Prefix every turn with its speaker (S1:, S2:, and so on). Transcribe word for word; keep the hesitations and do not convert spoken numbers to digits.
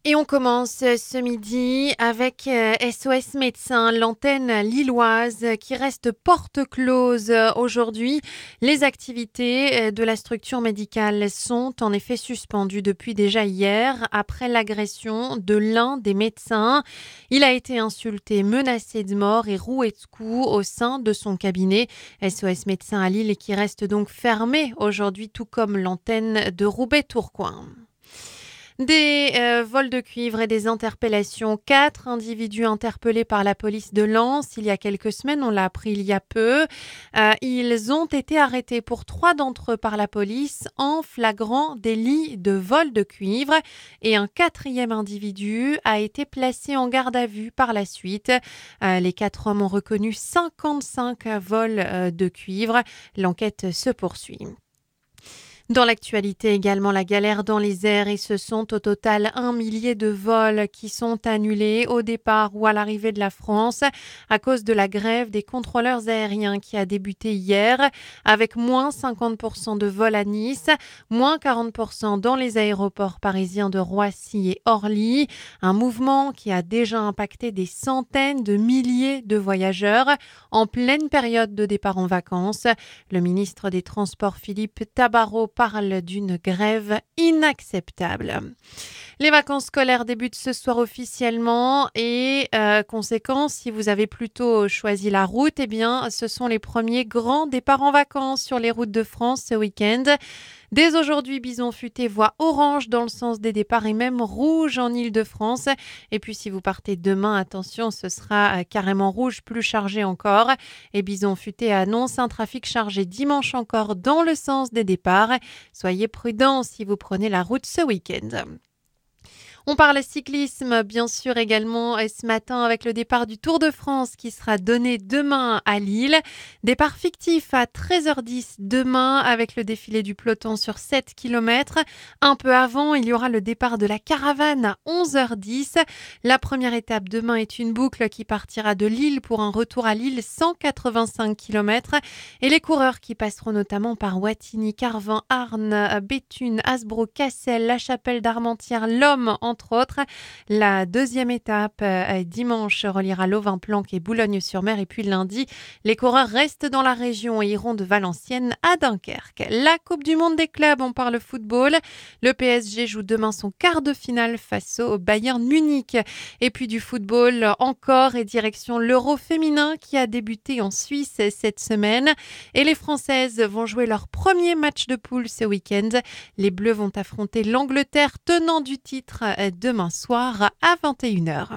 S1: Et on commence ce midi avec euh, S O S Médecins, l'antenne lilloise qui reste porte close aujourd'hui. Les activités euh, de la structure médicale sont en effet suspendues depuis déjà hier après l'agression de l'un des médecins. Il a été insulté, menacé de mort et roué de coups au sein de son cabinet. S O S Médecins à Lille qui reste donc fermé aujourd'hui, tout comme l'antenne de Roubaix-Tourcoing. Des euh, vols de cuivre et des interpellations. Quatre individus interpellés par la police de Lens il y a quelques semaines, on l'a appris il y a peu. Euh, ils ont été arrêtés pour trois d'entre eux par la police en flagrant délit de vol de cuivre. Et un quatrième individu a été placé en garde à vue par la suite. Euh, les quatre hommes ont reconnu cinquante-cinq vols euh, de cuivre. L'enquête se poursuit. Dans l'actualité également, la galère dans les airs et ce sont au total un millier de vols qui sont annulés au départ ou à l'arrivée de la France à cause de la grève des contrôleurs aériens qui a débuté hier avec moins cinquante pour cent de vols à Nice, moins quarante pour cent dans les aéroports parisiens de Roissy et Orly. Un mouvement qui a déjà impacté des centaines de milliers de voyageurs en pleine période de départ en vacances. Le ministre des Transports Philippe Tabarot parle d'une grève inacceptable. Les vacances scolaires débutent ce soir officiellement et euh, conséquence, si vous avez plutôt choisi la route, eh bien, ce sont les premiers grands départs en vacances sur les routes de France ce week-end. Dès aujourd'hui, Bison Futé voit orange dans le sens des départs et même rouge en Île-de-France. Et puis si vous partez demain, attention, ce sera carrément rouge, plus chargé encore. Et Bison Futé annonce un trafic chargé dimanche encore dans le sens des départs. Soyez prudents si vous prenez la route ce week-end. On parle cyclisme, bien sûr, également ce matin avec le départ du Tour de France qui sera donné demain à Lille. Départ fictif à treize heures dix demain avec le défilé du peloton sur sept kilomètres. Un peu avant, il y aura le départ de la caravane à onze heures dix. La première étape demain est une boucle qui partira de Lille pour un retour à Lille cent quatre-vingt-cinq kilomètres. Et les coureurs qui passeront notamment par Wattignies, Carvin, Arnes, Béthune, Hasbro, Cassel, La Chapelle d'Armentières, Lomme, entre autres. La deuxième étape, euh, dimanche, reliera Levain-Planck et Boulogne-sur-Mer. Et puis lundi, les coureurs restent dans la région et iront de Valenciennes à Dunkerque. La Coupe du Monde des clubs, on parle football. Le P S G joue demain son quart de finale face au Bayern Munich. Et puis du football encore et direction l'Euro féminin qui a débuté en Suisse cette semaine. Et les Françaises vont jouer leur premier match de poule ce week-end. Les Bleus vont affronter l'Angleterre, tenant du titre, demain soir à vingt et une heures.